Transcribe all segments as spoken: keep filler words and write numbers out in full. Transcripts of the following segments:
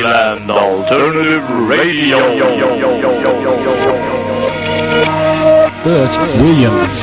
Island Alternative Radio. Bert Williams.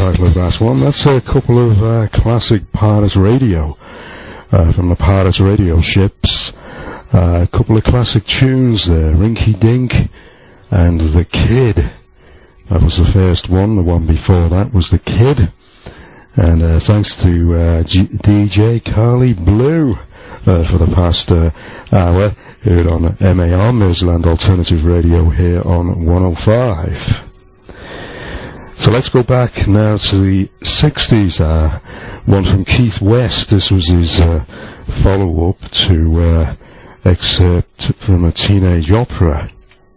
title of that one. That's a couple of uh, classic Pirates Radio uh, from the Pirates Radio ships. Uh, a couple of classic tunes there, Rinky Dink and The Kid. That was the first one. The one before that was The Kid. And uh, thanks to uh, G- D J Carly Blue uh, for the past uh, hour here on M A R, Merseyland Alternative Radio, here on one oh five. So let's go back now to the sixties, uh, one from Keith West. This was his uh, follow-up to uh, excerpt from a teenage opera.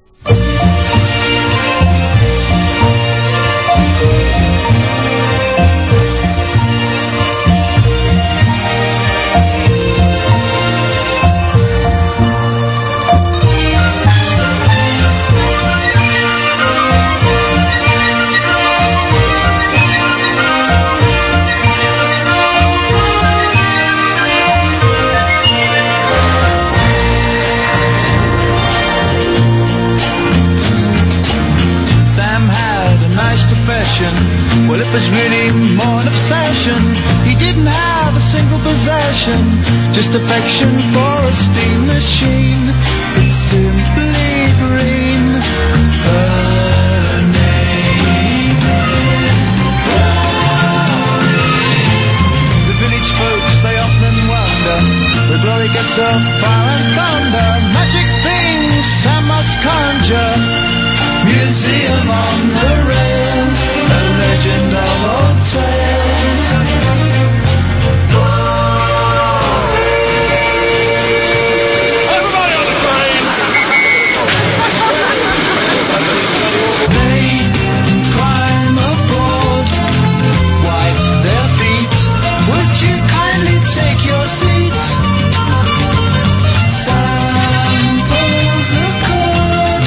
Well, it was really more an obsession. He didn't have a single possession, just affection for a steam machine. It's simply green. Her name is Glory. The village folks, they often wonder, the glory gets up fire and thunder. Magic things Sam must conjure. Museum on the rails, a legend of old tales. Everybody on the train! They climb aboard, wipe their feet. Would you kindly take your seat? Sam pulls a cord.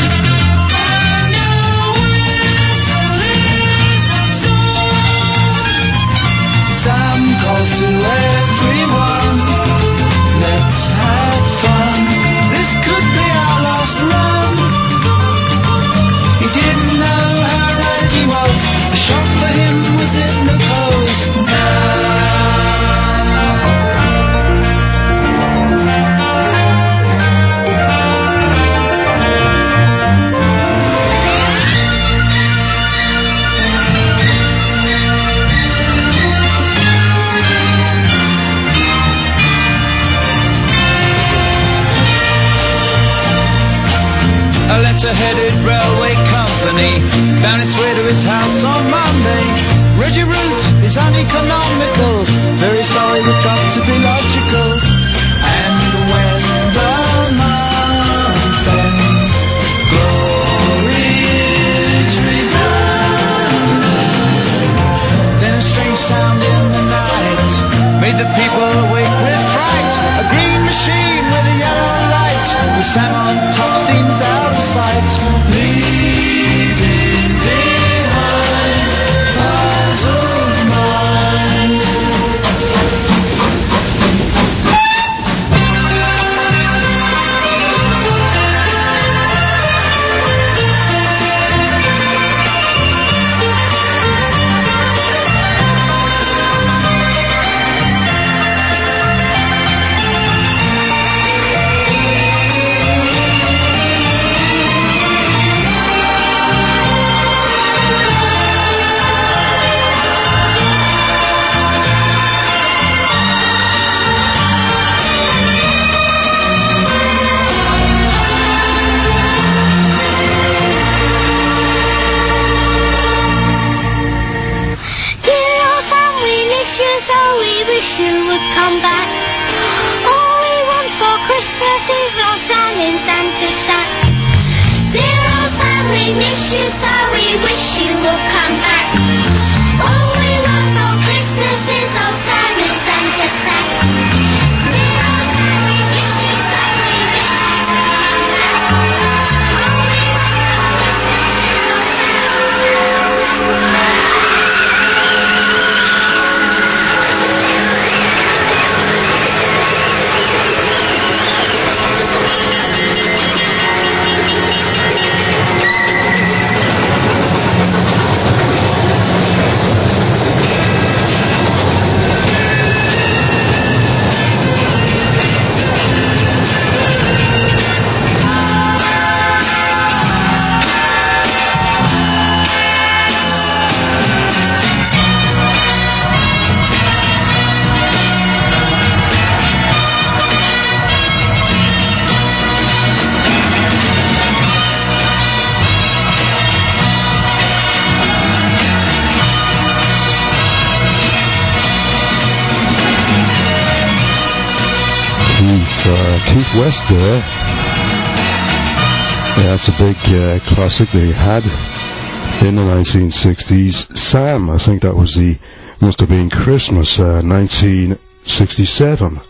Sam calls to everyone, let's have fun. This could be our last run. He didn't know how right he was. The shop for him was in the post now. A letter-headed railway company found its way to his house on Monday. Reggie Root is uneconomical. Very sorry, we've got to be logical. And when the month ends, glory is redundant. Then a strange sound in the night made the people awake with fright. A green machine with a yellow light, with Sam on top, steams out of sight, leaving behind puzzled minds. Keith, uh, Keith West there. Yeah, that's a big uh, classic they had in the nineteen sixties. Sam, I think that was the, must have been Christmas, uh, nineteen sixty-seven.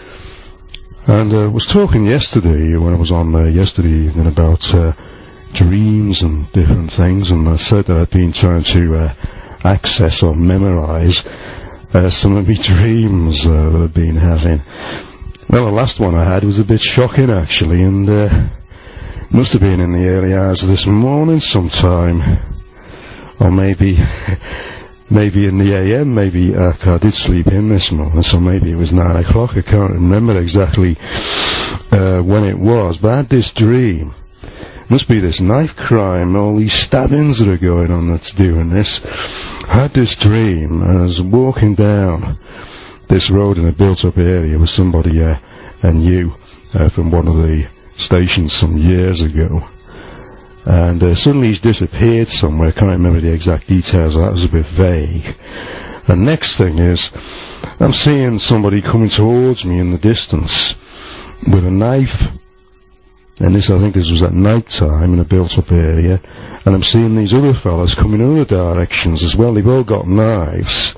And I uh, was talking yesterday, when I was on uh, yesterday evening, about uh, dreams and different things, and I said that I'd been trying to uh, access or memorize uh, some of my dreams uh, that I'd been having. Well, the last one I had was a bit shocking, actually, and uh, must have been in the early hours of this morning sometime, or maybe maybe in the A M, maybe uh, I did sleep in this morning, so maybe it was nine o'clock. I can't remember exactly uh, when it was, but I had this dream. Must be this knife crime, all these stabbings that are going on that's doing this. I had this dream, and I was walking down this road in a built-up area with somebody uh, I knew uh, from one of the stations some years ago. And uh, suddenly he's disappeared somewhere. I can't remember the exact details, that was a bit vague. And next thing is, I'm seeing somebody coming towards me in the distance with a knife. And this, I think this was at night time in a built-up area. And I'm seeing these other fellas coming in other directions as well. They've all got knives.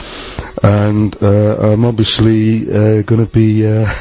And uh, I'm obviously uh, going to be... Uh,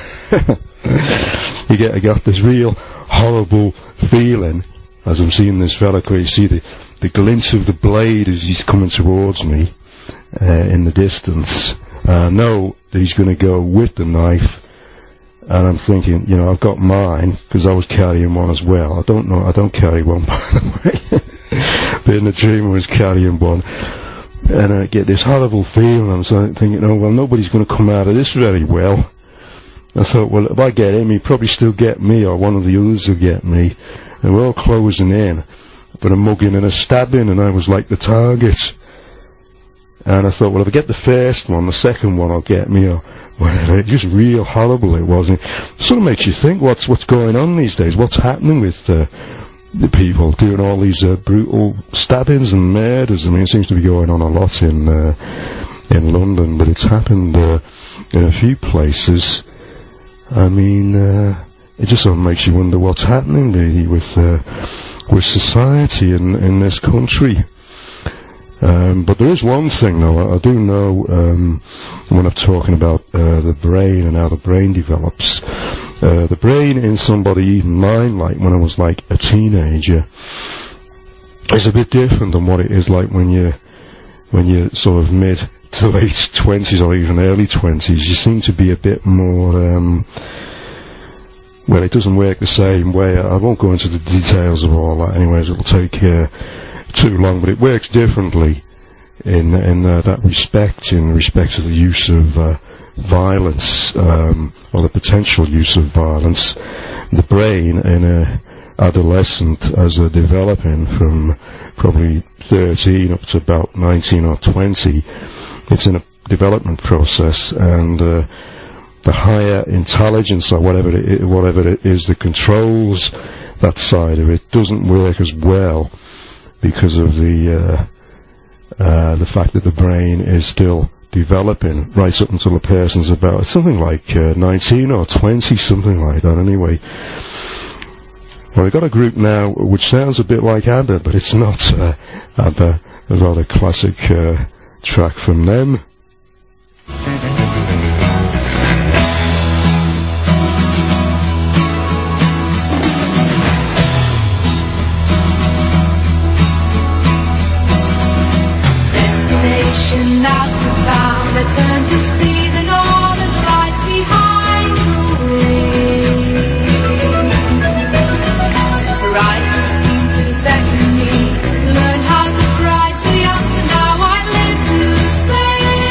you get, I got this real horrible feeling as I'm seeing this fella, you see the, the glint of the blade as he's coming towards me uh, in the distance. I uh, know that he's going to go with the knife, and I'm thinking, you know, I've got mine, because I was carrying one as well. I don't know, I don't carry one, by the way. But in the dream I was carrying one. And I get this horrible feeling. I'm so thinking, oh, well, nobody's going to come out of this very well. I thought, well, if I get him, he'll probably still get me, or one of the others will get me. And we're all closing in, but a mugging and a stabbing, and I was like the target. And I thought, well, if I get the first one, the second one will get me, or whatever. It's just real horrible it was. And it sort of makes you think, what's what's going on these days? What's happening with uh, the people doing all these uh, brutal stabbings and murders? I mean, it seems to be going on a lot in uh, in London, but it's happened uh, in a few places. I mean, uh, it just sort of makes you wonder what's happening really with uh, with society in in this country. Um, but there is one thing, though. I, I do know um, when I'm talking about uh, the brain and how the brain develops. Uh, the brain in somebody, even mine, like when I was like a teenager, is a bit different than what it is like when you when you're sort of mid to late twenties or even early twenties. You seem to be a bit more. Um, well, it doesn't work the same way. I won't go into the details of all that, anyways. It'll take. Uh, too long, but it works differently in in uh, that respect, in respect to the use of uh, violence, um, or the potential use of violence. The brain in a adolescent, as they're developing from probably thirteen up to about nineteen or twenty, it's in a development process, and uh, the higher intelligence or whatever it is, whatever it is that controls that side of it doesn't work as well, because of the uh, uh, the fact that the brain is still developing right up until a person's about something like uh, nineteen or twenty, something like that. Anyway, well, we've got a group now which sounds a bit like ABBA, but it's not uh, ABBA. A rather classic uh, track from them. Now profound, I turn to see the northern lights behind the wind. Horizons seem to beckon me, learn how to cry too young, so now I live to say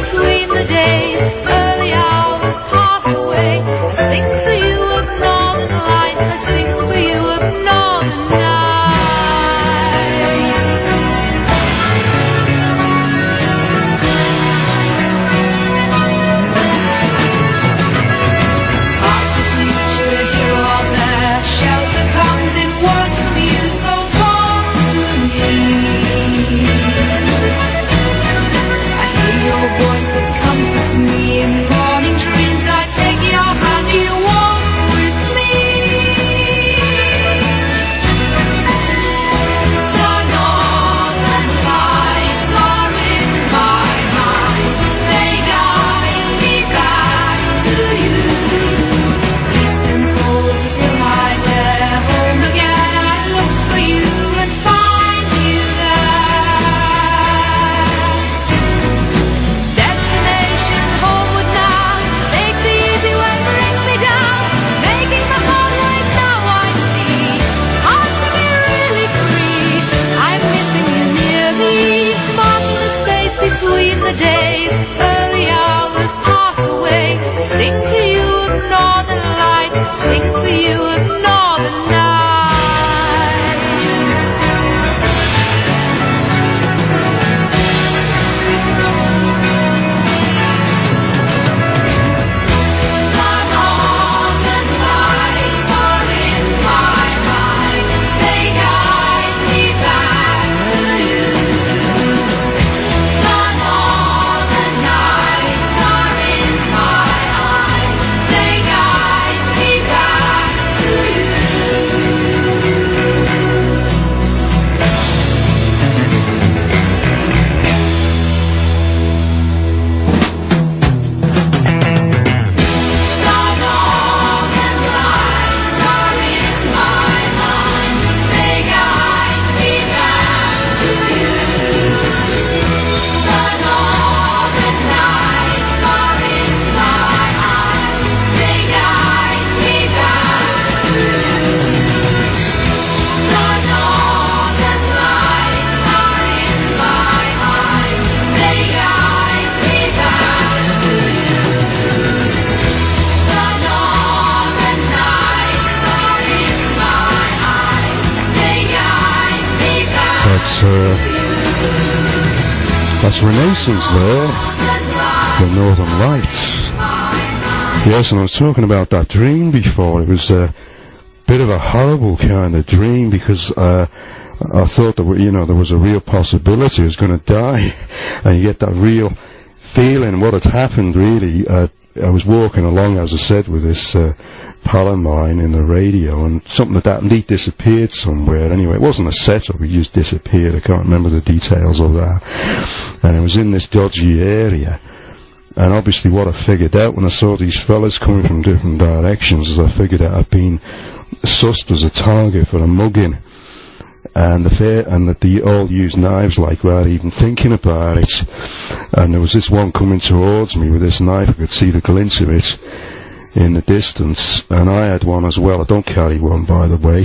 between the days, early hours pass away. I sing to you of northern lights, I sing for you of northern nights. Past or future, here or there, shelter comes in words from you, so talk to me. I hear your voice that comforts me in morning dreams. I take your hand, you walk with me. The northern lights are in my mind, they guide me back to you. Eastern falls still lie there, home again. I look for you and find you there. Destination homeward now, take the easy way, brings me down, making my heart right now. I see, hard to be really free. I'm missing you near me, marking the space between the days, early hours pass away. I sing to you of northern lights, I sing for you of northern nights. The northern lights are in my mind, they guide me back to you. The northern lights are in my eyes, they guide me back to you. The northern lights are in my mind, they guide me back to you. The northern lights are in my eyes, they guide me back to you. The northern lights are in my eyes, they guide me back to you. The northern lights are in my eyes, they guide me back That's, uh, that's Renaissance there, the Northern Lights. Yes, and I was talking about that dream before. It was a bit of a horrible kind of dream because uh, I thought that, you know, there was a real possibility I was going to die. And you get that real feeling what had happened, really. Uh, I was walking along, as I said, with this uh, pal of mine in the radio, and something like that, and he disappeared somewhere. Anyway, it wasn't a setup, he just disappeared. I can't remember the details of that. And it was in this dodgy area. And obviously what I figured out when I saw these fellas coming from different directions is I figured out I'd been sussed as a target for a mugging. And the fair, and that they all used knives like without even thinking about it. And there was this one coming towards me with this knife. I could see the glint of it in the distance, and I had one as well. I don't carry one, by the way.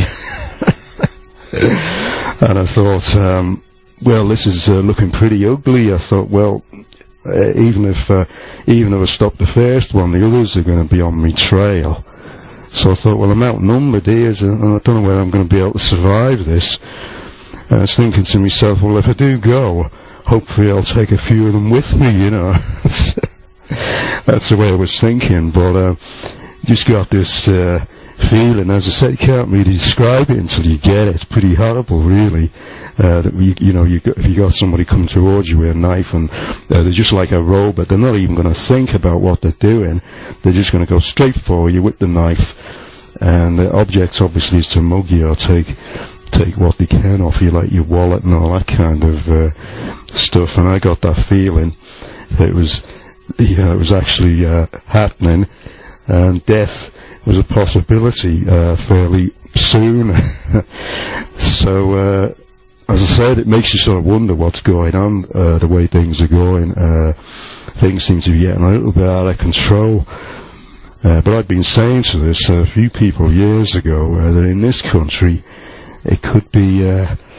And I thought, um, well, this is uh, looking pretty ugly. I thought, well, uh, even if uh, even if I stop the first one, the others are going to be on my trail. So I thought, well, I'm outnumbered here, and I don't know whether I'm going to be able to survive this. And I was thinking to myself, well, if I do go, hopefully I'll take a few of them with me, you know. That's the way I was thinking, but uh, just got this uh, feeling. As I said, you can't really describe it until you get it. It's pretty horrible, really. Uh, that we, you know, you got, if you got somebody come towards you with a knife, and uh, they're just like a robot. They're not even going to think about what they're doing. They're just going to go straight for you with the knife. And the object, obviously, is to mug you or take take what they can off you, like your wallet and all that kind of uh, stuff. And I got that feeling that it was, yeah, it was actually uh, happening, and death was a possibility uh, fairly soon. So, uh, as I said, it makes you sort of wonder what's going on, uh, the way things are going. Uh, things seem to be getting a little bit out of control. Uh, but I've been saying to this uh, a few people years ago uh, that in this country it could be uh,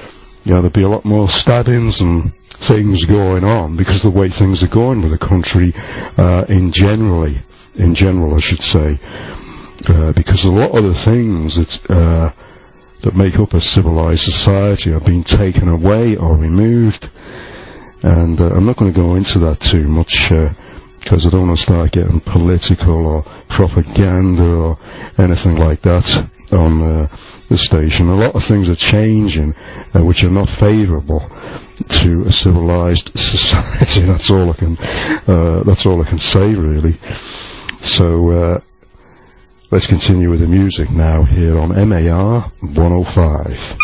you know, there'd be a lot more stabbings and things going on because of the way things are going with the country uh, in generally, in general, I should say, uh, because a lot of the things that uh, that make up a civilized society are being taken away or removed, and uh, I'm not going to go into that too much because uh, I don't want to start getting political or propaganda or anything like that on uh, the station. A lot of things are changing uh, which are not favourable to a civilized society. That's all I can uh, that's all I can say, really. So uh, let's continue with the music now here on M A R one oh five.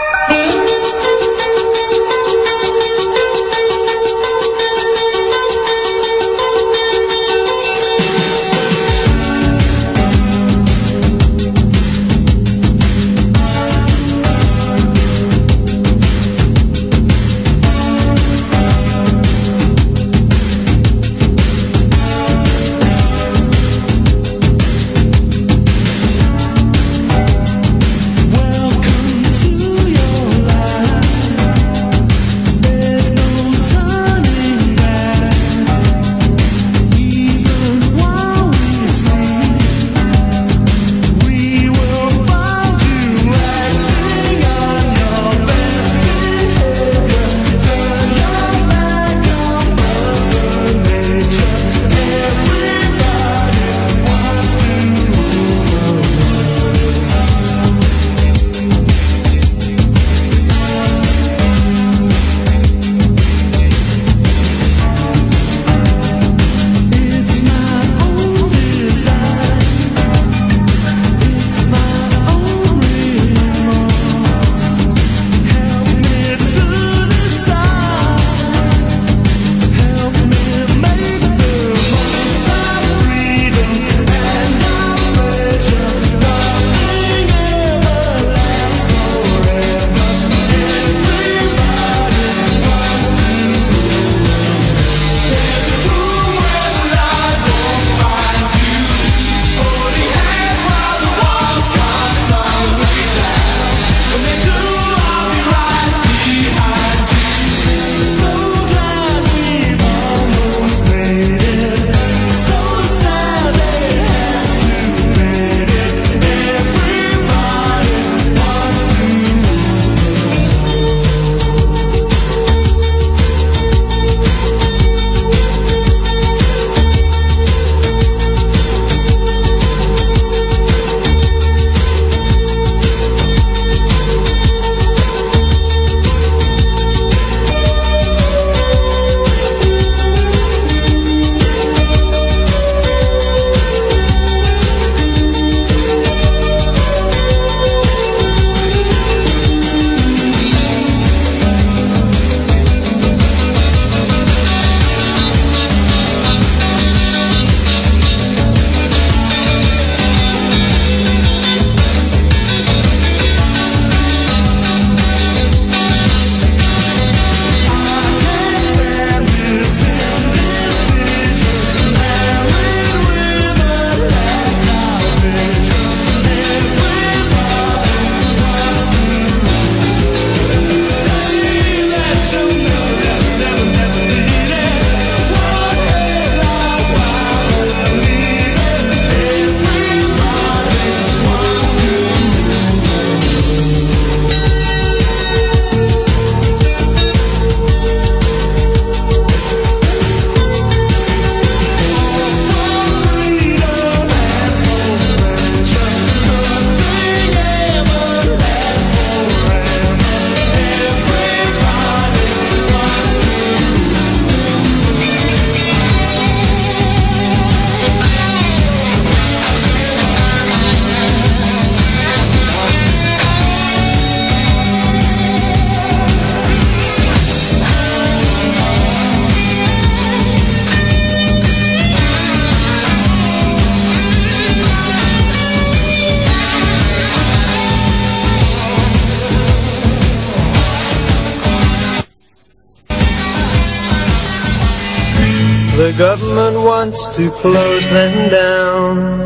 The government wants to close them down,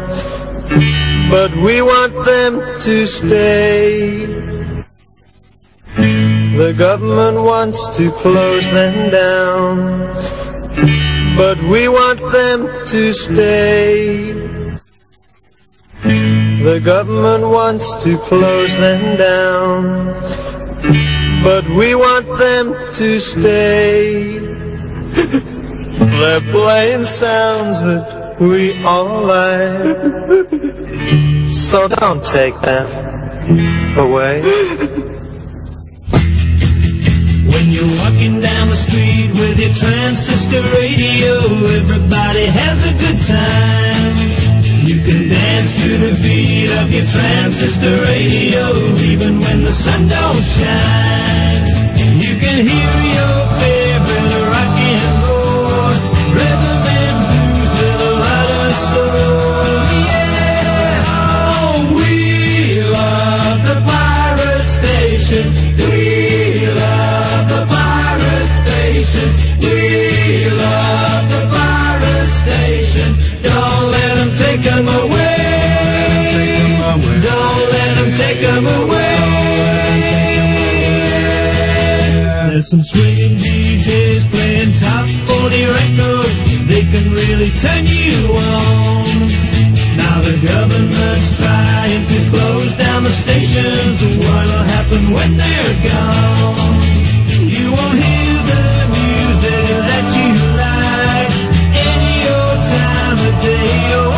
but we want them to stay. The government wants to close them down, but we want them to stay. The government wants to close them down, but we want them to stay. They're playing sounds that we all like, so don't take them away. When you're walking down the street with your transistor radio, everybody has a good time. You can dance to the beat of your transistor radio, even when the sun don't shine. You can hear your favorite rock and roll, rhythm and blues with a lot of soul. Yeah, oh, we love the pirate station. We love the pirate station. We love the pirate station. Don't let them take them away. Don't let them take them away. There's some swinging D Js playing top forty records. They can really turn you on. Now the government's trying to close down the stations. What'll happen when they're gone? You won't hear the music that you like any old time of day or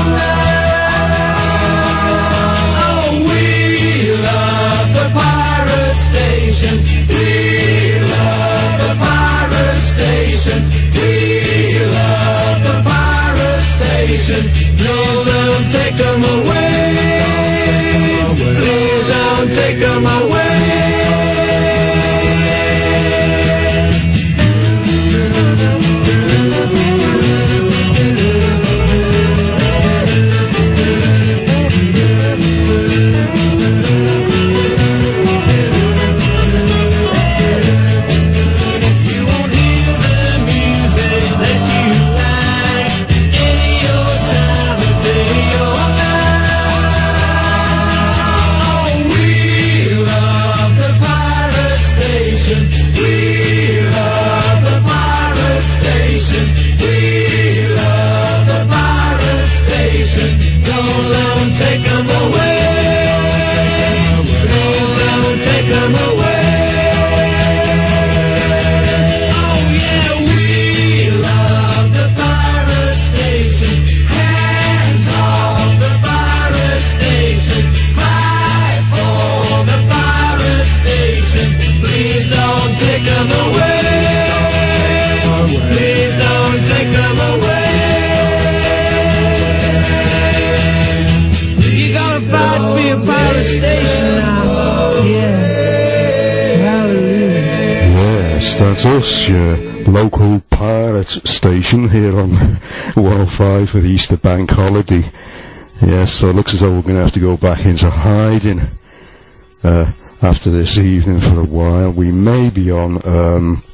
night. Oh, we love the pirate station. We love the pirate stations. We love the pirate stations. Don't let them take them away. Please don't take them away. That's us, your local pirate station here on one oh five for the Easter Bank holiday. Yes, so it looks as though we're going to have to go back into hiding uh, after this evening for a while. We may be on um,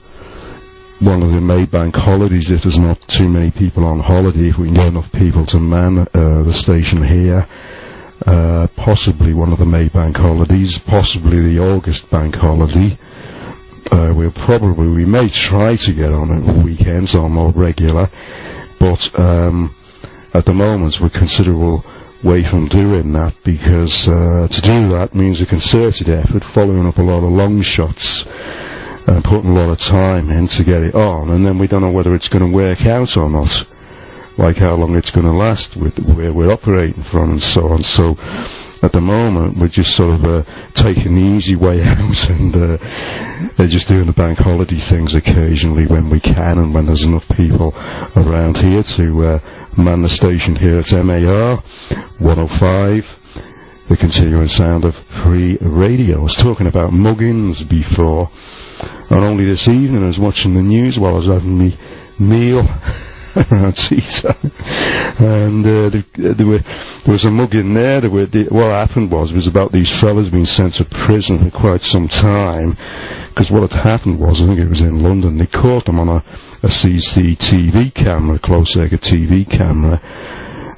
one of the Maybank holidays if there's not too many people on holiday, if we can get enough people to man uh, the station here. Uh, possibly one of the Maybank holidays, possibly the August bank holiday. Uh, we'll probably, we may try to get on at weekends or more regular, but um, at the moment we're considerable way from doing that, because uh, to do that means a concerted effort, following up a lot of long shots and putting a lot of time in to get it on, and then we don't know whether it's going to work out or not, like how long it's going to last, with where we're operating from and so on. So at the moment we're just sort of uh, taking the easy way out and uh, uh, just doing the bank holiday things occasionally when we can and when there's enough people around here to uh, man the station here at M A R one oh five, the continuing sound of free radio. I was talking about muggins before, and only this evening I was watching the news while I was having me meal around tea time, and uh, there, there, were, there was a mugging there. There were, the, what happened was, it was about these fellas being sent to prison for quite some time, because what had happened was, I think it was in London, they caught them on a, a C C T V camera, a closed-circuit T V camera,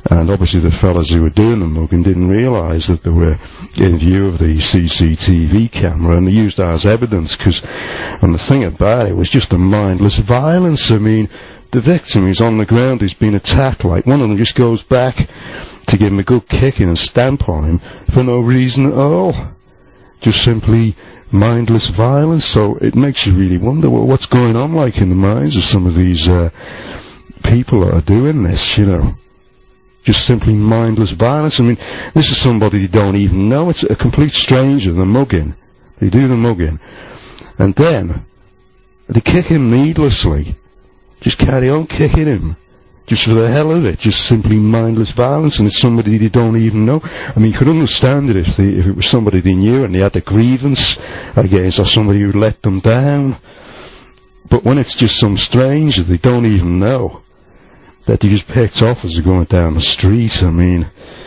And obviously the fellas who were doing the mugging didn't realise that they were in view of the C C T V camera, and they used that as evidence, because, and the thing about it was just a mindless violence. I mean, the victim is on the ground, he's been attacked, like one of them just goes back to give him a good kicking and stamp on him for no reason at all. Just simply mindless violence. So it makes you really wonder, well, what's going on like in the minds of some of these uh, people that are doing this, you know. Just simply mindless violence. I mean, this is somebody you don't even know. It's a complete stranger, the mugging. They do the mugging. And then, they kick him needlessly. Just carry on kicking him. Just for the hell of it. Just simply mindless violence. And it's somebody they don't even know. I mean, you could understand it if, they, if it was somebody they knew and they had a grievance against, or somebody who let them down. But when it's just some stranger they don't even know, that they just picked off as they're going down the street, I mean,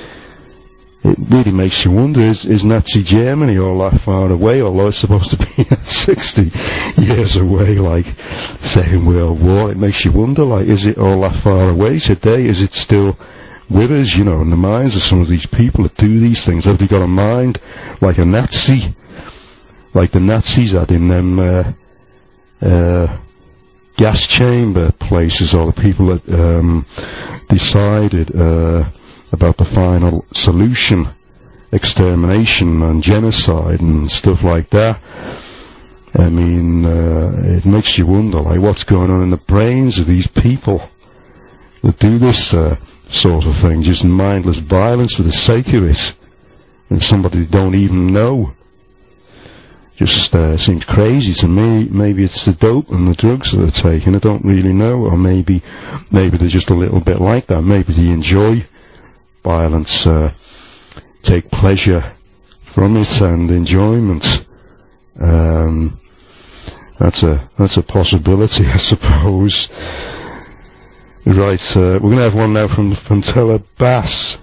it really makes you wonder, is, is Nazi Germany all that far away, although it's supposed to be sixty years away, like Second World War? It makes you wonder, like, is it all that far away today? Is it still with us, you know, in the minds of some of these people that do these things? Have they got a mind like a Nazi, like the Nazis had in them, uh, uh, gas chamber places, or the people that um, decided uh, about the final solution, extermination and genocide and stuff like that. I mean, uh, it makes you wonder, like, what's going on in the brains of these people that do this uh, sort of thing, just mindless violence for the sake of it, and somebody they don't even know. Just uh, seems crazy to me. Maybe it's the dope and the drugs that they're taking, I don't really know, or maybe maybe they're just a little bit like that. Maybe they enjoy violence, uh, take pleasure from it and enjoyment. Um, that's a that's a possibility, I suppose. Right, uh, we're going to have one now from from Teller Bass.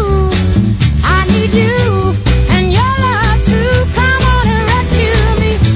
You and your love to come on and rescue me.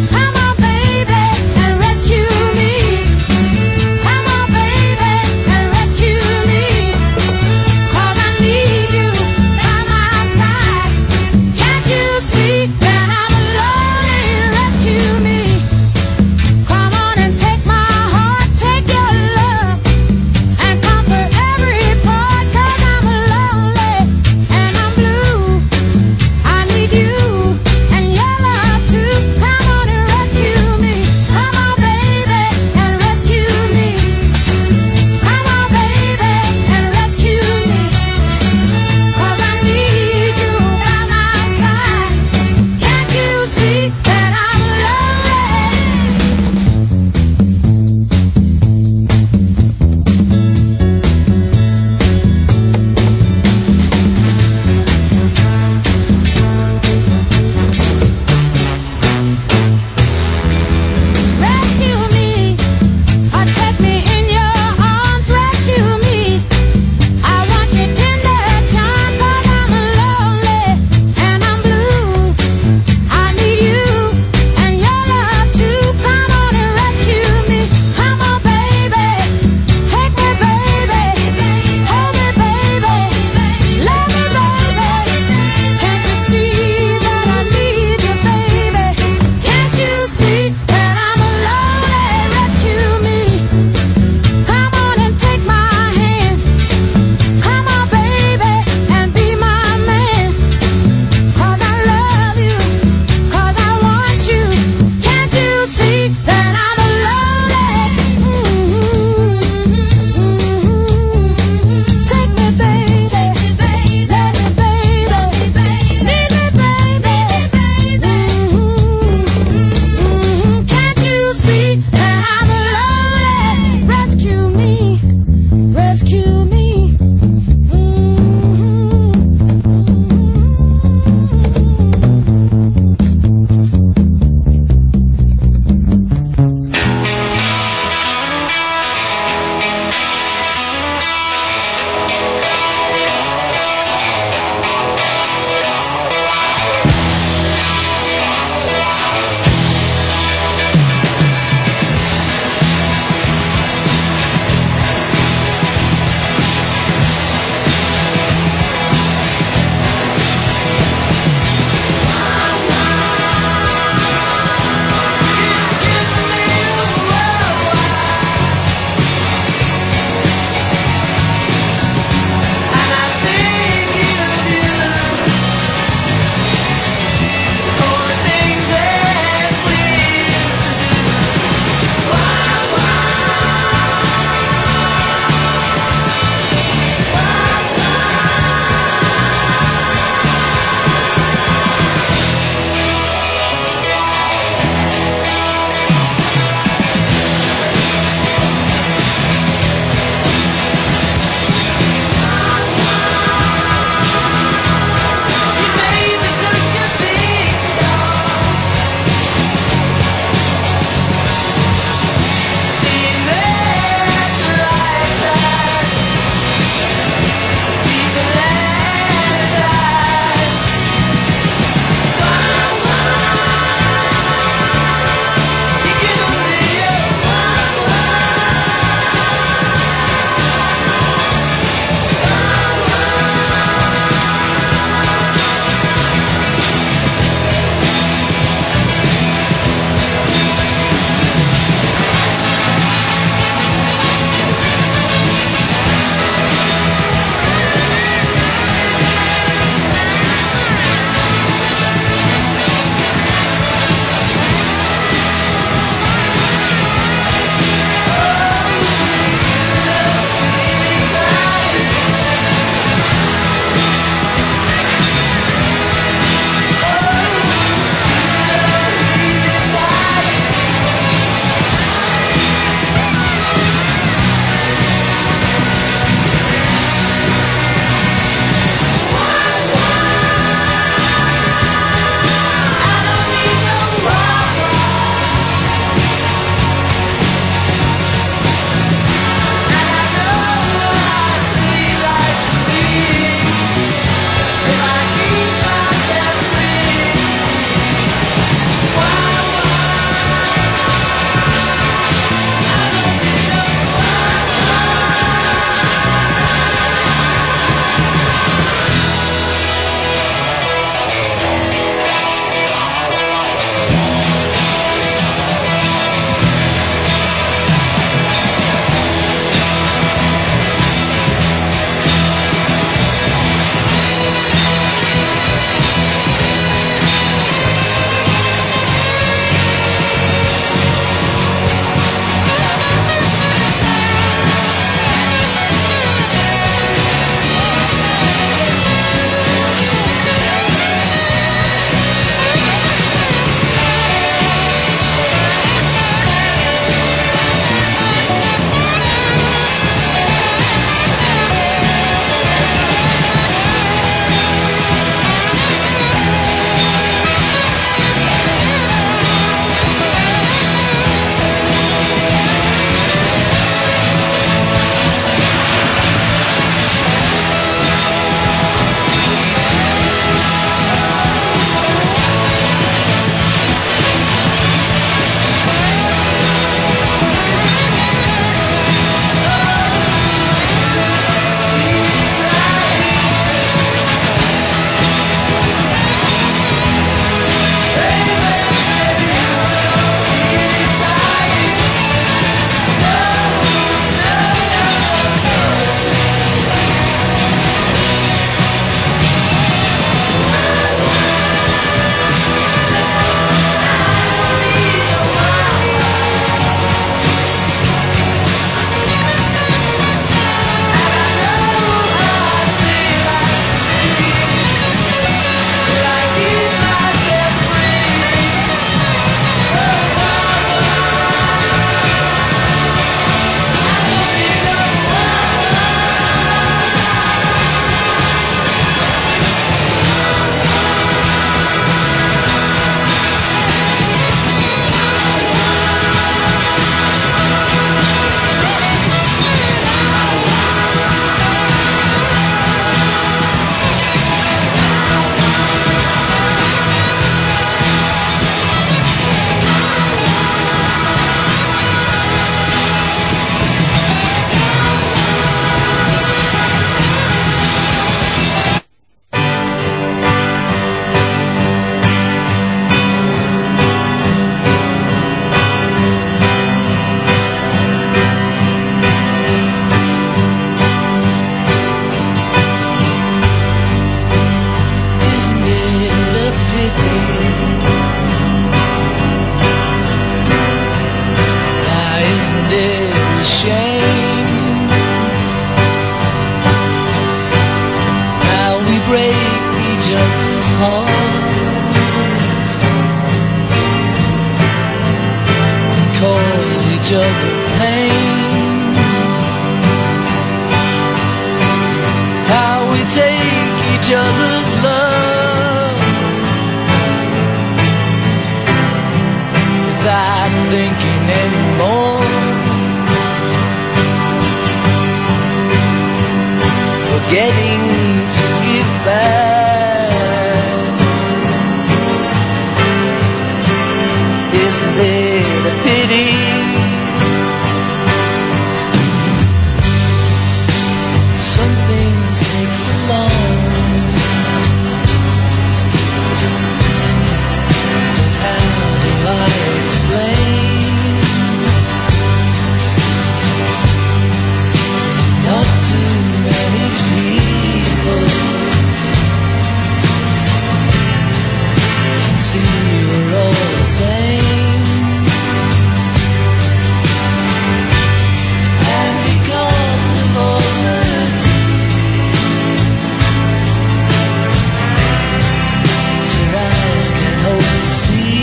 each other's love without thinking anymore. Forgetting to give back. Isn't it a pity? Some things take so long. How do I explain? Not too many people can see we're all the same. And because of all the your eyes can hope to see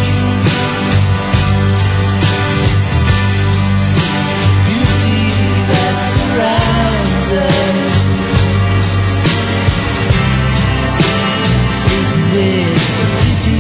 beauty that surrounds us. Isn't it a pity?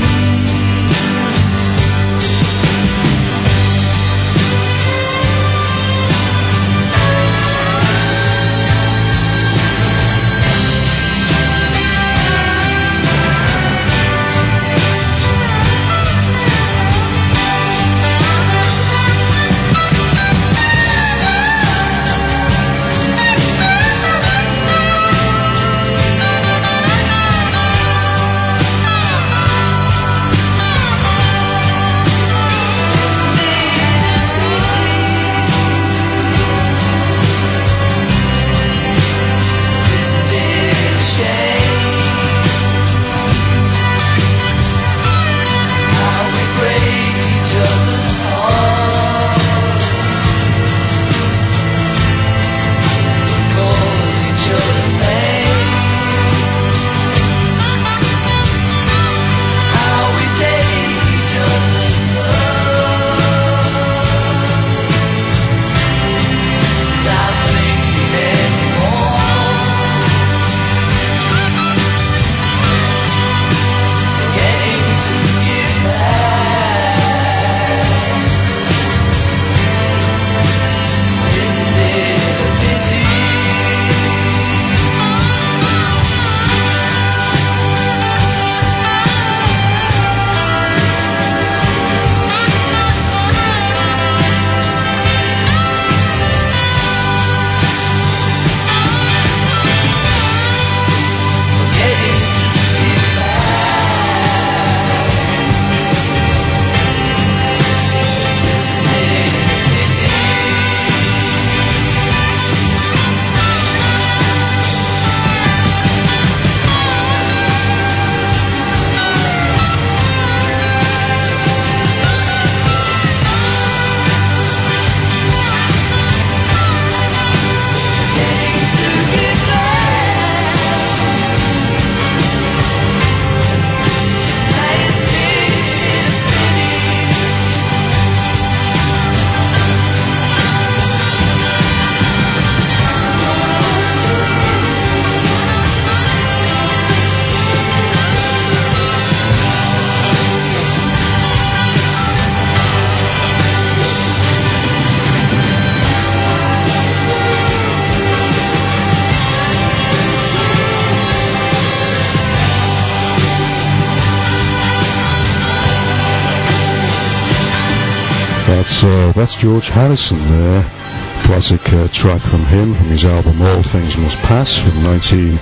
That's uh, that's George Harrison there. Classic uh, track from him, from his album All Things Must Pass from nineteen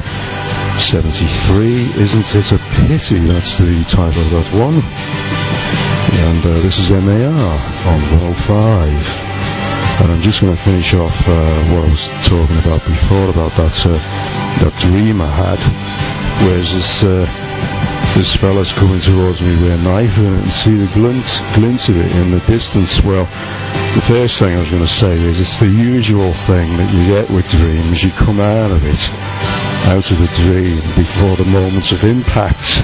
seventy-three. Isn't it a pity? That's the title of that one. And uh, this is M A R on one oh five. And I'm just going to finish off uh, what I was talking about before, about that uh, that dream I had. Whereas this uh, this fella's coming towards me with a knife and see the glint, glint of it in the distance. Well, the first thing I was going to say is it's the usual thing that you get with dreams. You come out of it, out of the dream before the moments of impact.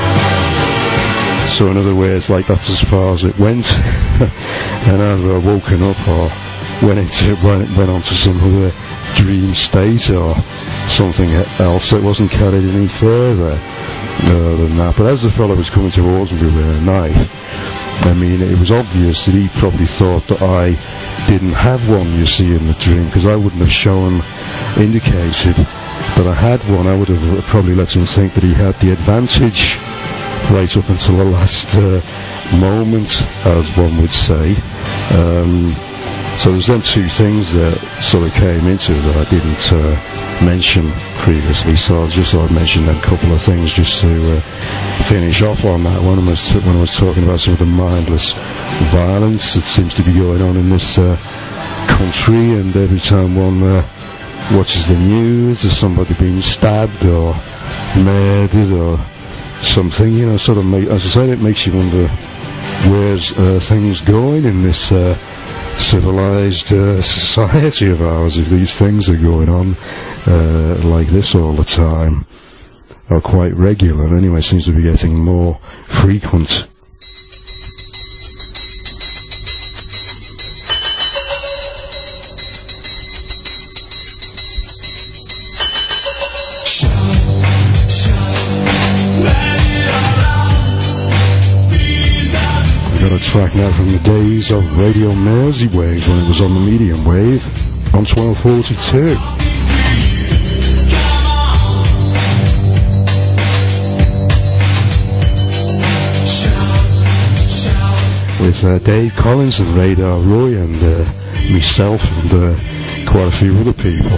So in other words, like that's as far as it went. And I've woken up or went into went, went on to some other dream state or something else. It wasn't carried any further uh, than that. But as the fellow was coming towards me with a knife, I mean, it was obvious that he probably thought that I didn't have one, you see, in the dream, because I wouldn't have shown, indicated that I had one. I would have probably let him think that he had the advantage right up until the last uh, moment, as one would say. Um, so there's then two things that sort of came into that I didn't uh, mention previously, so I just thought I'd mention a couple of things just to uh, finish off on that one. When I, was t- when I was talking about some of the mindless violence that seems to be going on in this uh, country, and every time one uh, watches the news, there's somebody being stabbed or murdered or something, you know, sort of, make, as I said, it makes you wonder where's uh, things going in this uh, civilized uh, society of ours if these things are going on uh, like this all the time, or quite regular. Anyway, seems to be getting more frequent. Got a track now from the days of Radio Mersey-Wave when it was on the medium wave on twelve forty-two. With uh, Dave Collins and Radar Roy and uh, myself and uh, quite a few other people.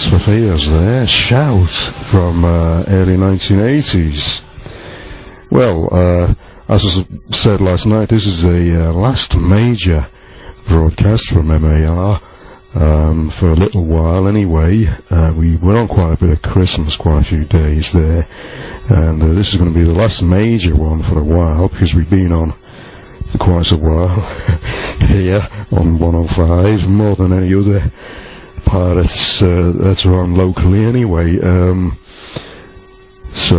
Tears for Fears there, Shout, from uh, early nineteen eighties. Well, uh, as I said last night, this is the uh, last major broadcast from M A R, um, for a little while anyway. Uh, we were on quite a bit of Christmas, quite a few days there, and uh, this is going to be the last major one for a while, because we've been on for quite a while here on one oh five, more than any other pirates uh, that are on locally anyway. Um, so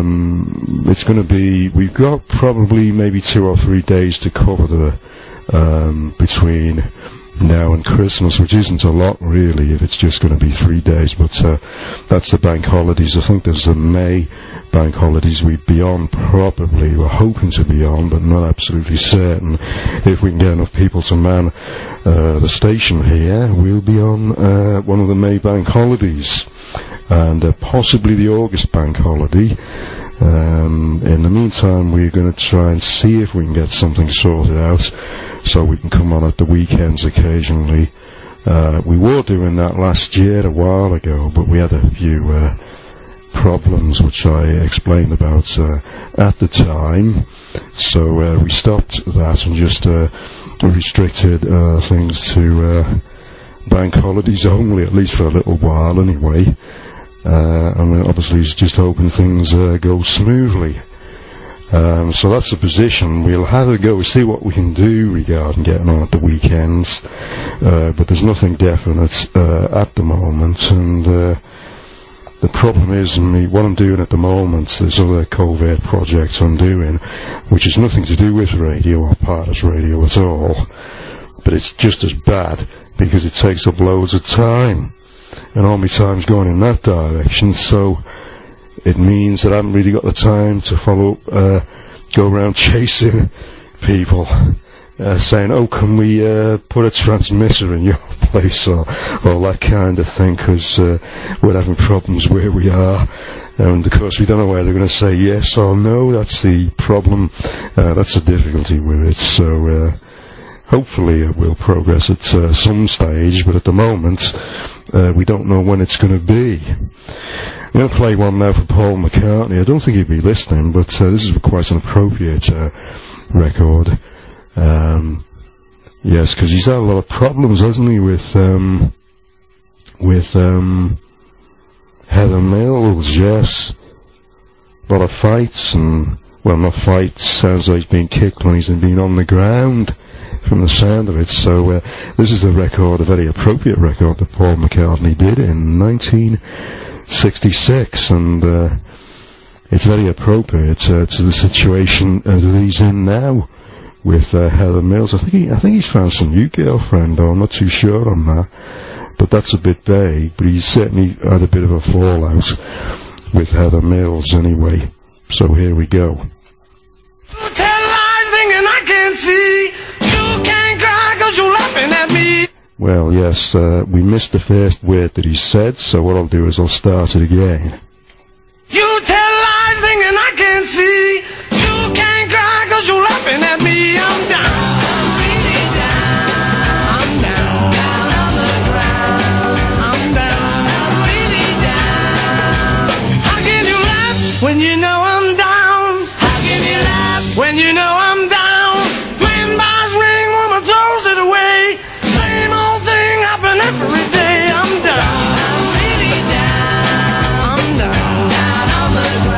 um, it's going to be, we've got probably maybe two or three days to cover the um, between now and Christmas, which isn't a lot really if it's just going to be three days, but uh, that's the bank holidays. I think there's the May bank holidays we'd be on, probably, we're hoping to be on, but not absolutely certain. If we can get enough people to man uh, the station here, we'll be on uh, one of the May bank holidays, and uh, possibly the August bank holiday. Um, in the meantime, we're going to try and see if we can get something sorted out so we can come on at the weekends occasionally. Uh, we were doing that last year, a while ago, but we had a few uh, problems which I explained about uh, at the time. So uh, we stopped that and just uh, restricted uh, things to uh, bank holidays only, at least for a little while anyway. Uh, and obviously it's just hoping things uh, go smoothly. Um, so that's the position. We'll have a go, see what we can do regarding getting on at the weekends, uh, but there's nothing definite uh, at the moment. And uh, the problem is, me, what I'm doing at the moment, there's other covert projects I'm doing, which has nothing to do with radio or Pirates Radio at all, but it's just as bad because it takes up loads of time. And all my time's going in that direction, so it means that I haven't really got the time to follow up, uh, go around chasing people, uh, saying, oh, can we uh, put a transmitter in your place, or all that kind of thing, because uh, we're having problems where we are. And of course we don't know whether they're going to say yes or no. That's the problem, uh, that's the difficulty with it. So uh, hopefully it will progress at uh, some stage, but at the moment uh, we don't know when it's going to be. I'm going to play one now for Paul McCartney. I don't think he'd be listening, but uh, this is quite an appropriate uh, record. Um, yes, because he's had a lot of problems, hasn't he, with um, with um, Heather Mills, yes. A lot of fights, and, well, not fights, sounds like he's been kicked when he's been on the ground, from the sound of it. So uh, this is a record, a very appropriate record that Paul McCartney did in nineteen sixty-six, and uh, it's very appropriate uh, to the situation uh, that he's in now with uh, Heather Mills. I think he, I think he's found some new girlfriend, though I'm not too sure on that, but that's a bit vague. But he's certainly had a bit of a fallout with Heather Mills anyway. So here we go. You tell lies thinking I can't see. You can't cry 'cause you're laughing at me. Well, yes, uh, we missed the first word that he said, so what I'll do is I'll start it again. You tell lies thinking I can't see. You can't cry 'cause you're laughing at me. I'm down. I'm really down. I'm down. Down on the ground. I'm down. I'm really down. How can you laugh when you know I'm down? How can you laugh when you know I'm down? Man buys ring, woman throws it away. Same old thing happen every day. I'm down. I'm really down. I'm down. Down on the ground.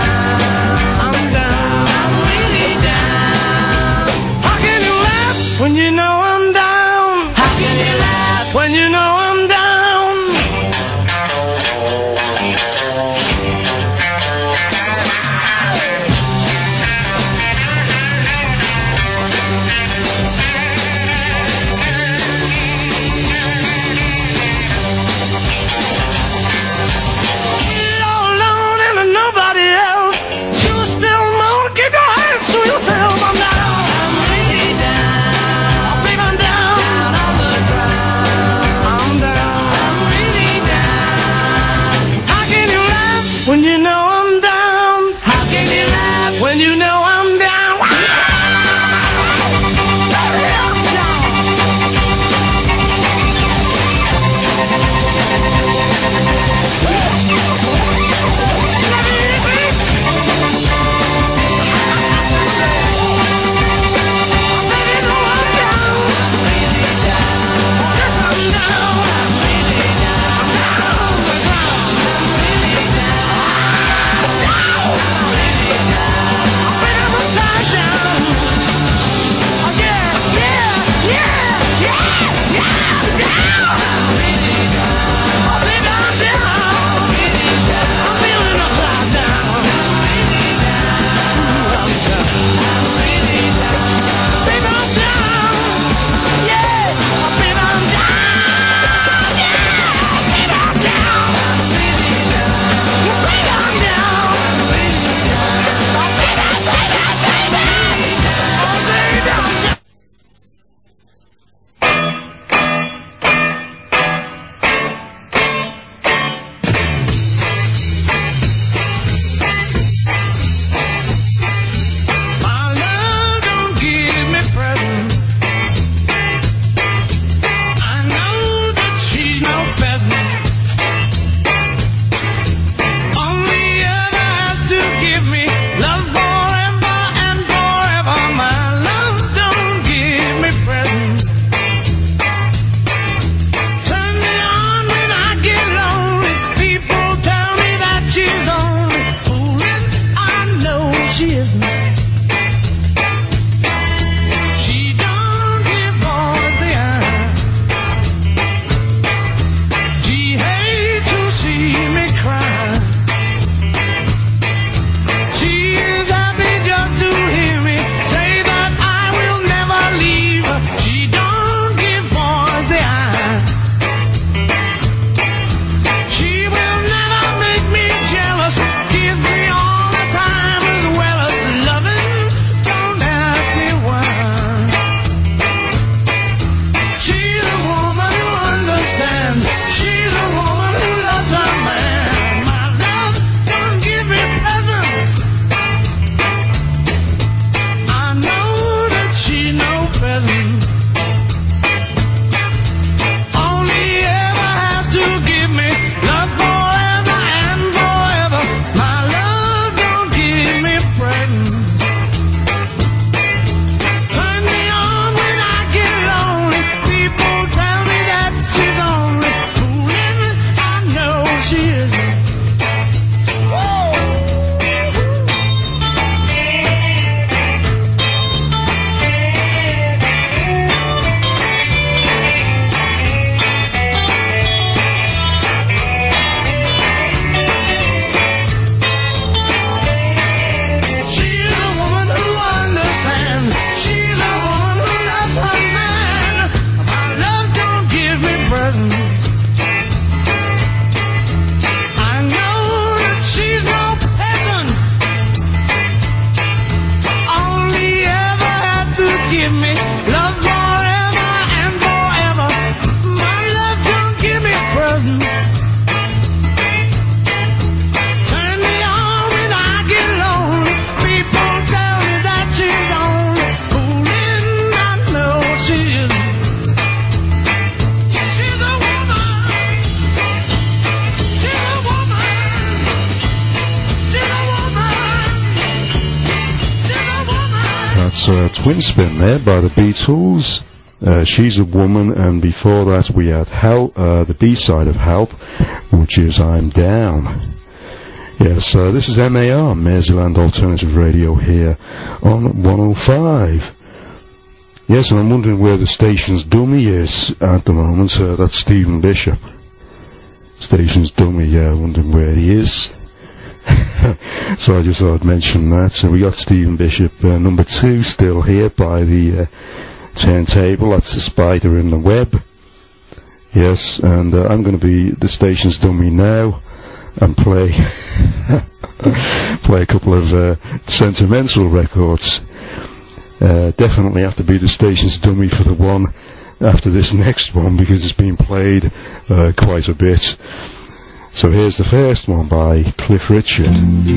was uh, Twin Spin there by the Beatles. Uh, She's a Woman, and before that we had Help, uh, the B-side of Help, which is I'm Down. Yes, uh, this is M A R, Maryland Alternative Radio, here on one oh five. Yes, and I'm wondering where the station's dummy is at the moment. Uh, that's Stephen Bishop. Station's dummy, yeah, wondering where he is. So I just thought I'd mention that. So we got Stephen Bishop, uh, number two, still here by the uh, turntable. That's the spider in the web. Yes, and uh, I'm going to be the station's dummy now and play play a couple of uh, sentimental records. Uh, definitely have to be the station's dummy for the one after this next one, because it's been played uh, quite a bit. So here's the first one by Cliff Richard.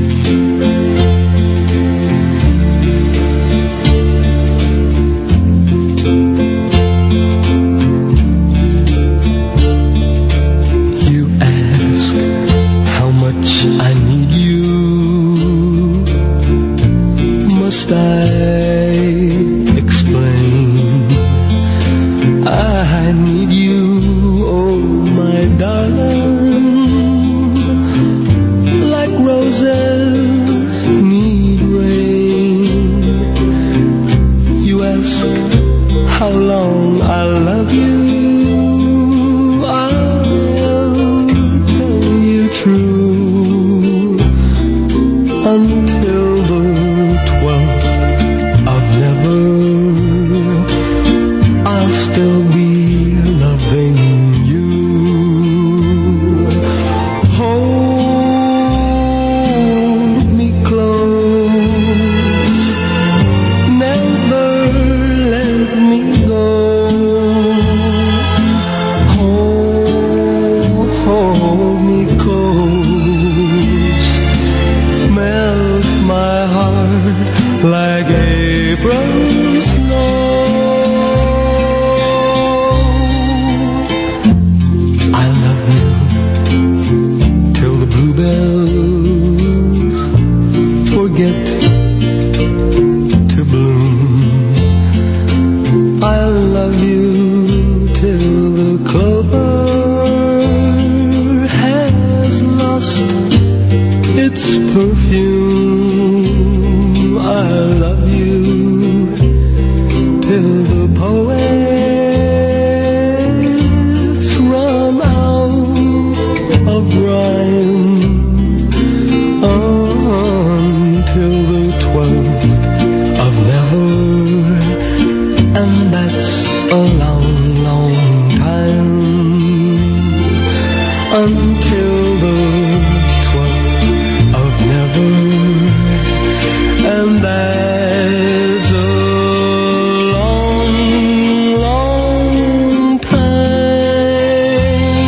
You ask how much I need you. Must I explain? I need you, oh my darling. Roses need rain. You ask how long I love you. I'll tell you true. Until the twelfth of never, I'll still be loving you. Like April snow, I love you till the bluebells forget to bloom. I love you till the clover has lost its perfume. I love you till the poets run out of rhyme. Until the twelfth of never, and that's a long, long time. Until the twelfth of never, and that's a long, long time.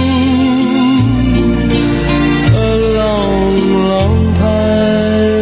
A long, long time.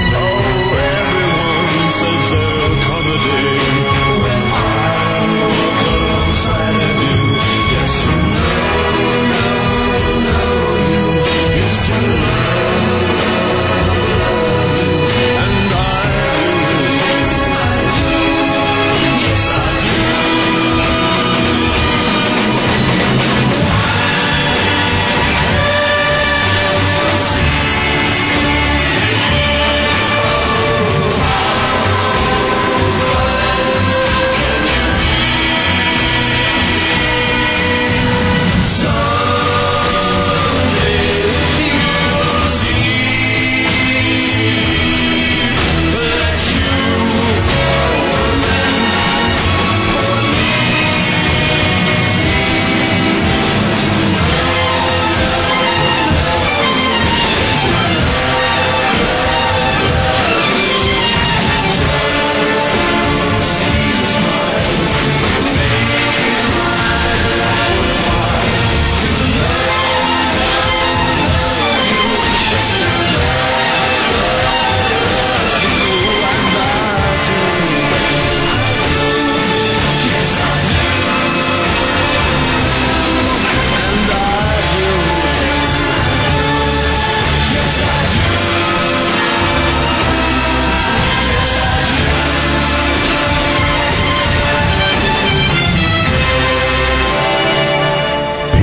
Oh, everyone says they're comedy when I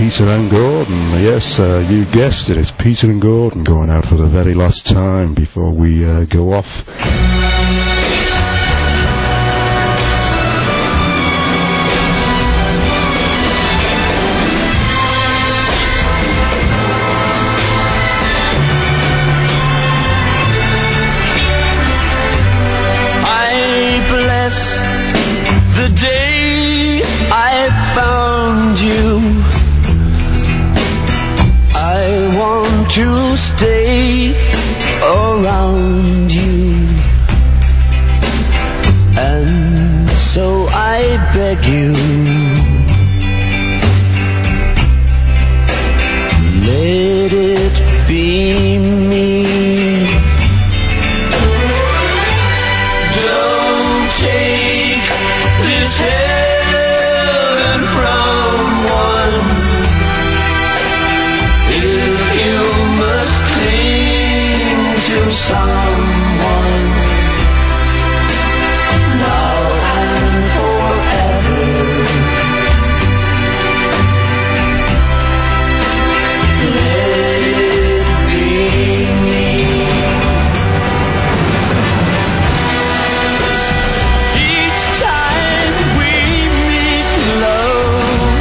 Peter and Gordon. Yes, uh, you guessed it, it's Peter and Gordon going out for the very last time before we uh, go off. I bless the day I found you. I want to stay around you, and so I beg you, let it be me. Don't take this heaven from one. If you must cling to someone, now and forever, let it be me. Each time we meet, love,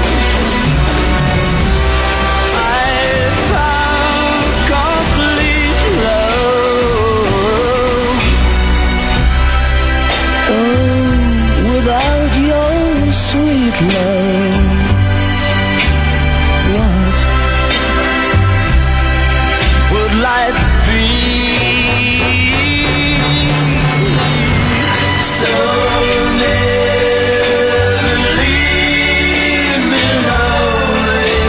I found complete love. Oh, without your sweet love, what would life be? So never leave me lonely.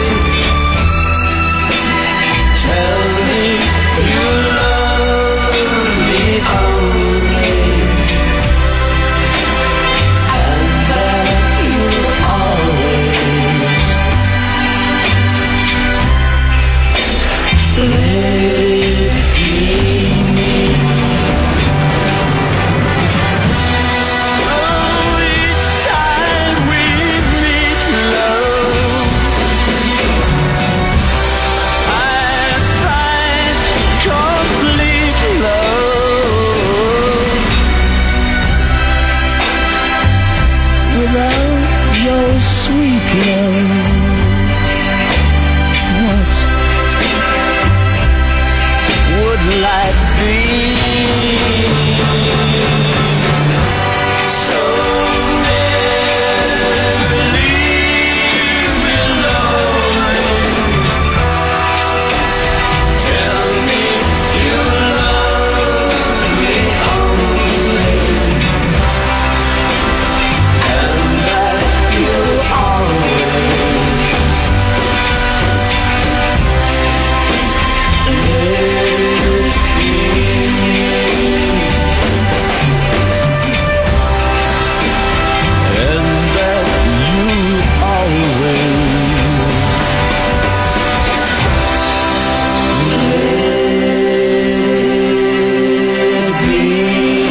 Tell me you love me only, and that you always let it be me. Oh, each time we meet, love, I find complete love. Without your sweet love, what would life be? So never leave me lonely. Tell me you love me only, and that you always let it be me, and that you always let it be.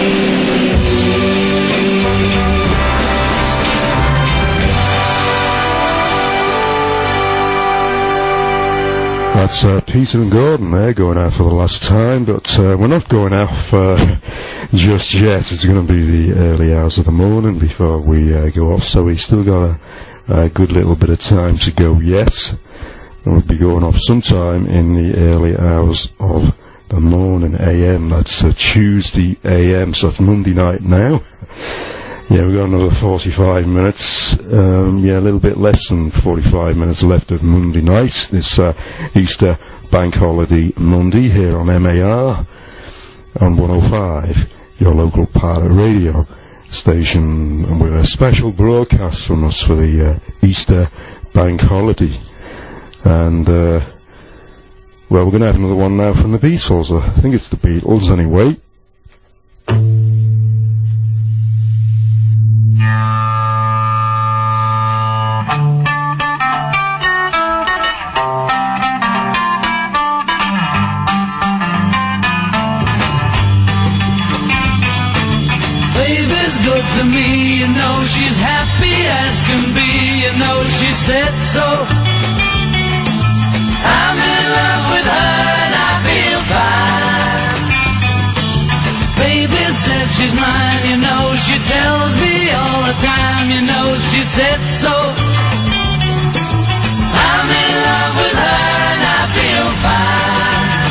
That's uh, Peter and Gordon there going out for the last time, but uh, we're not going off uh, just yet. It's going to be the early hours of the morning before we uh, go off, so we've still got a, a good little bit of time to go yet. And we'll be going off sometime in the early hours of the morning, A M. That's uh, Tuesday A M, so it's Monday night now. Yeah, we've got another forty-five minutes. Um, yeah, a little bit less than forty-five minutes left of Monday night. This uh, Easter Bank Holiday Monday here on M A R on one oh five, your local pirate radio station, and with a special broadcast from us for the uh, Easter Bank Holiday. And, uh, well, we're going to have another one now from the Beatles. I think it's the Beatles anyway. Baby's good to me, you know she's happy as can be, you know she said so. I'm in love with her and I feel fine. Baby says she's mine, you know, she tells me all the time, you know, she said so. I'm in love with her and I feel fine.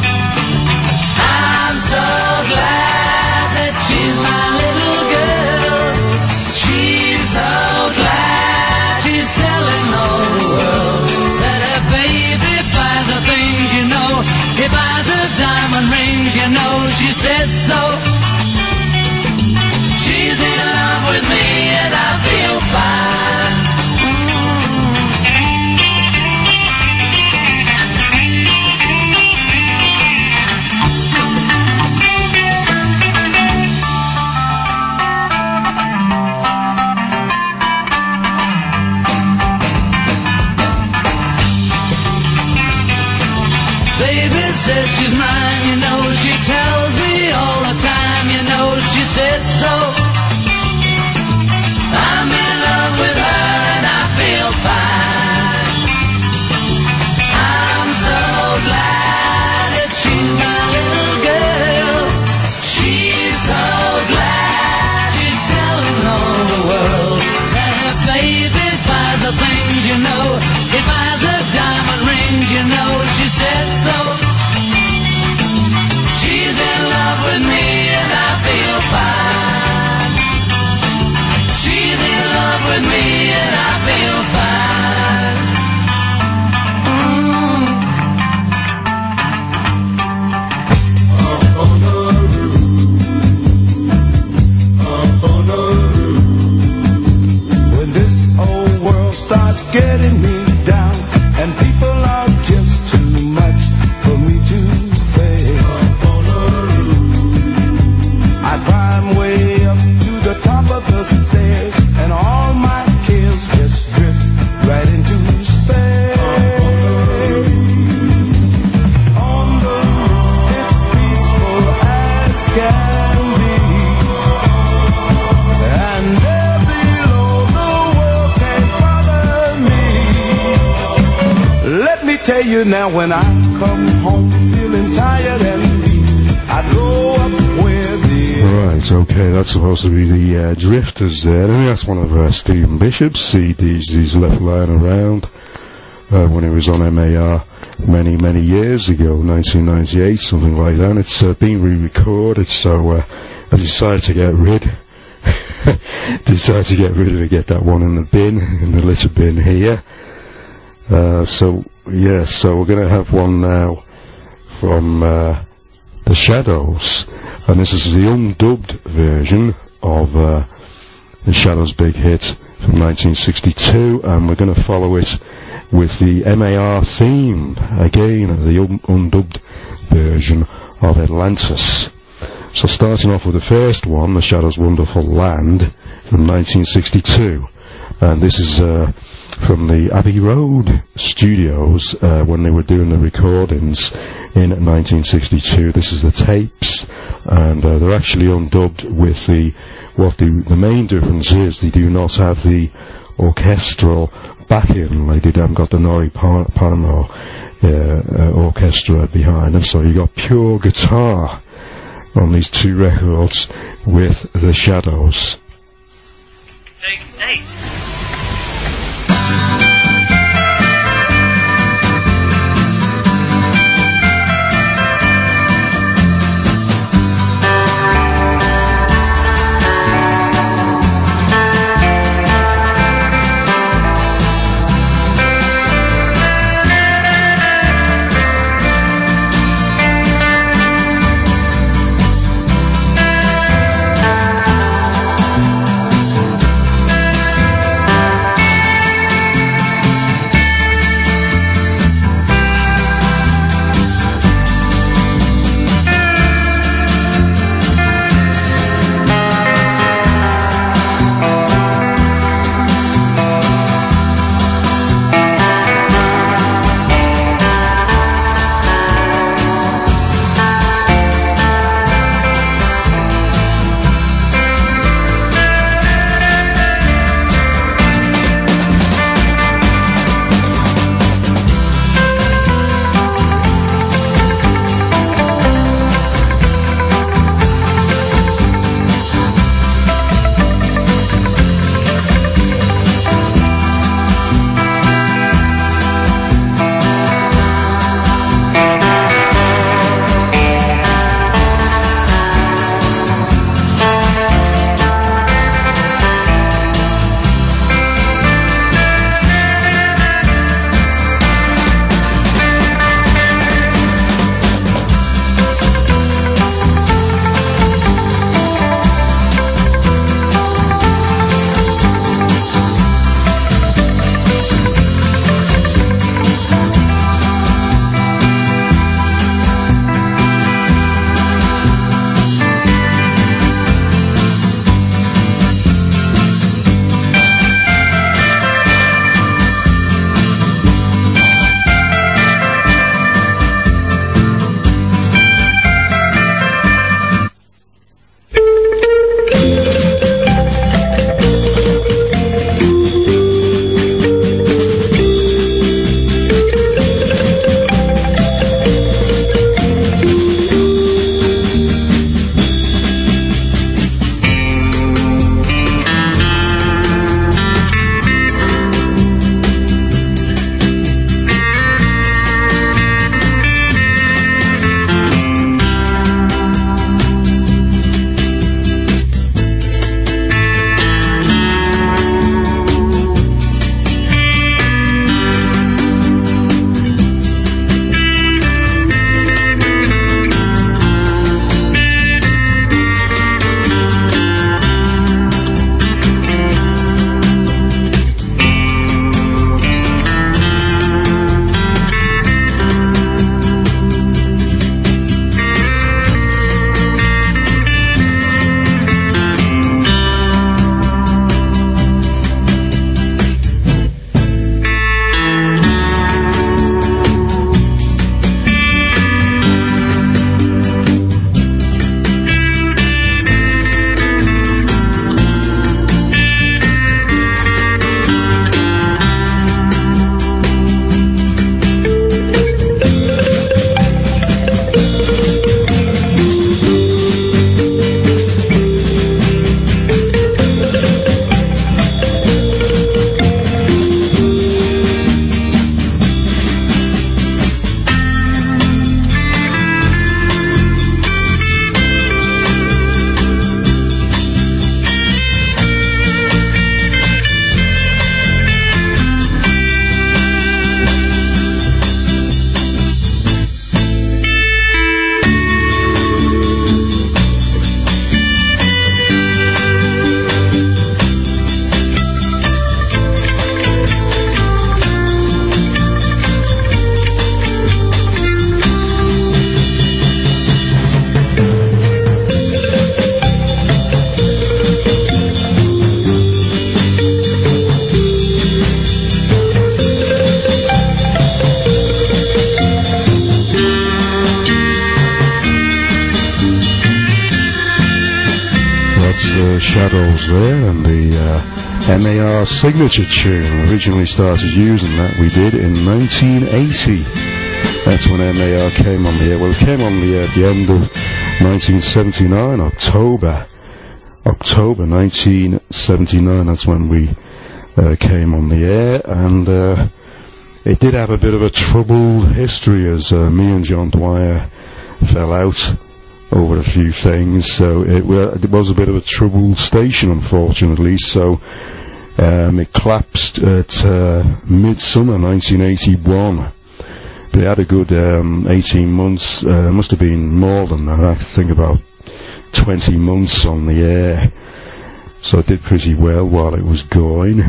I'm so glad that she's my little girl. She's so glad she's telling all the world that her baby buys her things, you know. He buys her diamond rings, you know, she said so. She's in love with me and I feel fine. Baby says she's mine, you know, she tells me all the time, you know, she said so. I'm in love with her and I feel fine. I'm so glad that she's my little girl. She's so glad she's telling all the world that her baby buys the things, you know. He buys her diamond rings, you know, she said so. She's in love with me and I feel fine. She's in love with me and I feel fine. Mm. Up on the roof, up on the roof. When this whole world starts getting me down and people are just too much for me to face, up on the roof, I climb way up to the top of the stairs and all my cares just drift right into space. On the roof, it's peaceful as can be, and there below the world can't bother me. Let me tell you now, when I come home feeling tired and weak, I go up where the Right, okay, that's supposed to be the uh, Drifters there. I think that's one of uh, Stephen Bishop's C Ds he's left lying around uh, when he was on M A R many, many years ago, nineteen ninety-eight, something like that. It's uh, been re-recorded, so uh, I decided to get rid decided to get rid of it, get that one in the bin, in the litter bin here. Uh, so, yeah, so we're going to have one now from uh, The Shadows, and this is the undubbed version of uh, The Shadows' big hit from nineteen sixty-two, and we're going to follow it with the M A R theme, again, the un undubbed version of Atlantis. So starting off with the first one, The Shadows' Wonderful Land, from nineteen sixty-two, and this is uh, from the Abbey Road studios uh, when they were doing the recordings in nineteen sixty-two. This is the tapes, and uh, they're actually undubbed with the, what the, the main difference is, they do not have the orchestral backing. They did, haven't got the Nori Parmo uh, uh, orchestra behind them, so you got pure guitar on these two records with The Shadows. Take eight. Thank Shadows there, and the uh, M A R signature tune. Originally started using that, we did, in nineteen eighty. That's when M A R came on the air. Well, it came on the air at the end of nineteen seventy-nine, October. October nineteen seventy-nine, that's when we uh, came on the air, and uh, it did have a bit of a troubled history as uh, me and John Dwyer fell out over a few things, so it, uh, it was a bit of a troubled station, unfortunately, so um, it collapsed at uh, midsummer nineteen eighty-one. But it had a good um, eighteen months, uh, must have been more than that, I think about twenty months on the air, so it did pretty well while it was going,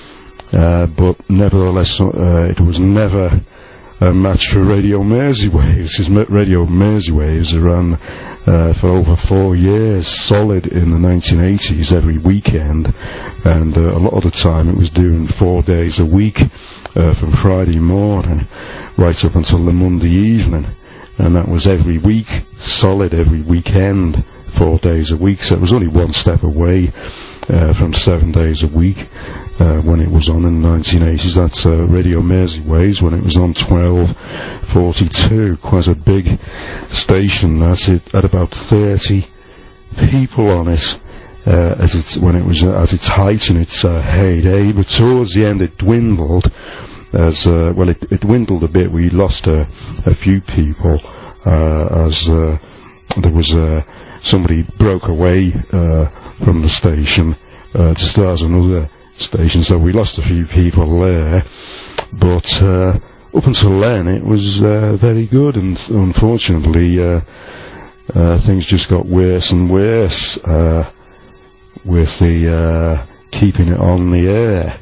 uh, but nevertheless uh, it was never a match for Radio Merseywaves, because Radio Merseywaves ran uh, for over four years solid in the nineteen eighties every weekend, and uh, a lot of the time it was doing four days a week uh, from Friday morning right up until the Monday evening, and that was every week, solid every weekend, four days a week, so it was only one step away uh, from seven days a week uh, when it was on in the nineteen eighties. That's uh, Radio Merseywaves when it was on twelve forty-two, quite a big station. That's it, had about thirty people on it uh, as it's, when it was uh, at its height and its uh, heyday, but towards the end it dwindled. As uh, well, it, it dwindled a bit. We lost a, a few people uh, as uh, there was uh, somebody broke away uh, from the station uh, to start another station, so we lost a few people there. But uh, up until then, it was uh, very good, and unfortunately, uh, uh, things just got worse and worse uh, with the uh, keeping it on the air.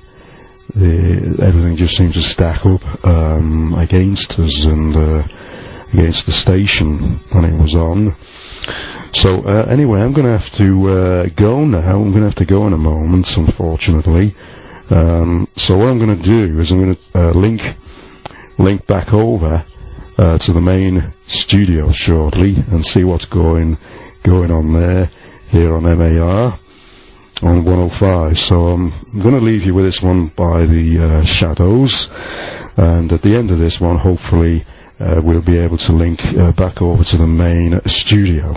The, everything just seemed to stack up um, against us and uh, against the station when it was on. So uh, anyway, I'm going to have to uh, go now. I'm going to have to go in a moment, unfortunately. Um, so what I'm going to do is I'm going to uh, link link back over uh, to the main studio shortly and see what's going going on there here on M A R. On one oh five, so I'm going to leave you with this one by the uh, Shadows, and at the end of this one, hopefully, uh, we'll be able to link uh, back over to the main studio.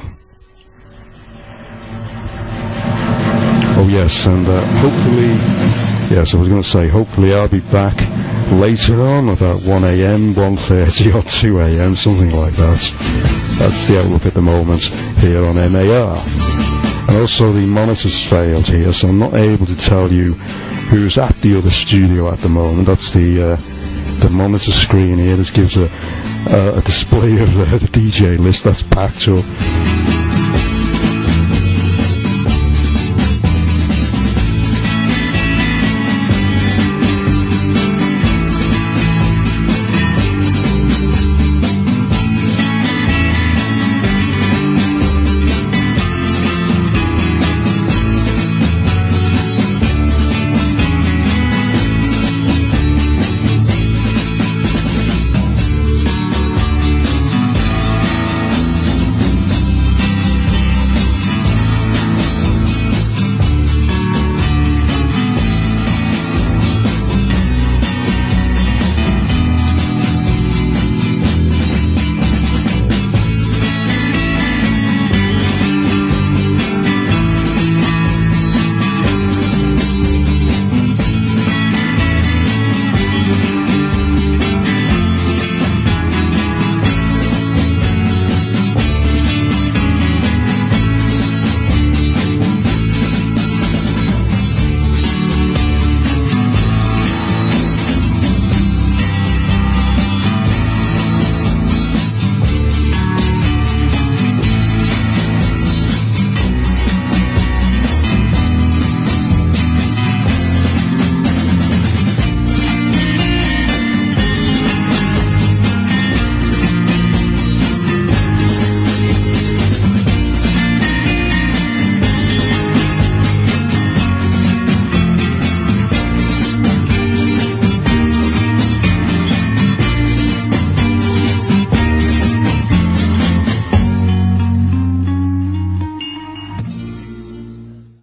Oh yes, and uh, hopefully, yes, I was going to say, hopefully I'll be back later on, about one a.m, one thirty or two a.m, something like that. That's the outlook at the moment here on M A R. And also the monitors failed here, so I'm not able to tell you who's at the other studio at the moment. That's the uh, the monitor screen here. This gives a, uh, a display of uh, the D J list that's packed up